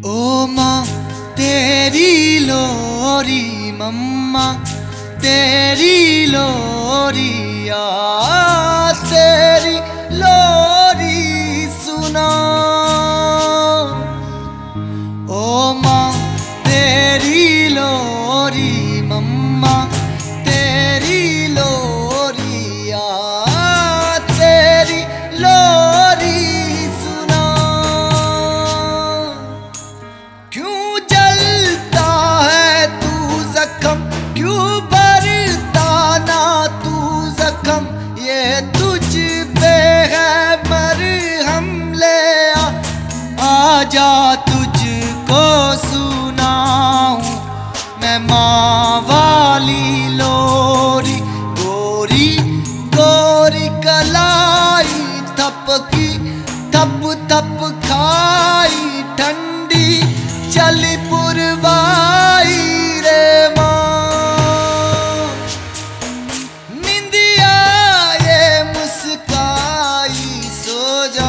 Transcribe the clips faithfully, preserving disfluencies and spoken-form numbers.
ओ माँ तेरी लोरी, मम्मा तेरी लोरी, आ तेरी लोरी सुना। ओ माँ तेरी लोरी, मम्मा तेरी लोरी, आ तेरी लोरी सुना। क्यों जलता है तू जख्म, क्यों भरता ना तू जख्म, ये तुझ पे है मरहम, ले आ आजा तुझको सुनाऊं मैं माँ वाली लोरी। गोरी गोरी कलाई थपकी थप थप खाई, ठंडी चली पुरवाई रे माँ। निंदिया ये मुस्काई सो जा।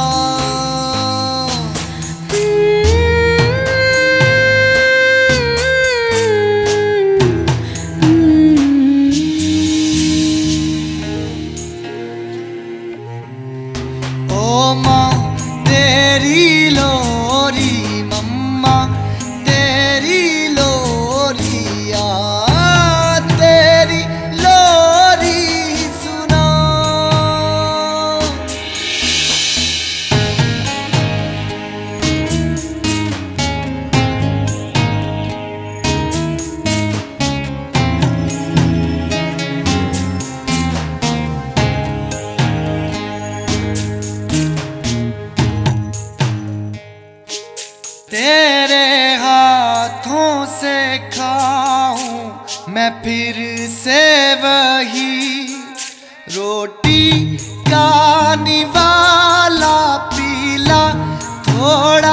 ओ माँ तेरी लोरी, मम्मा तेरी लोरी, आ तेरी लोरी सुना। तेरे हाथों से खाऊं मैं फिर से वही रोटी का निवाला, पीला थोड़ा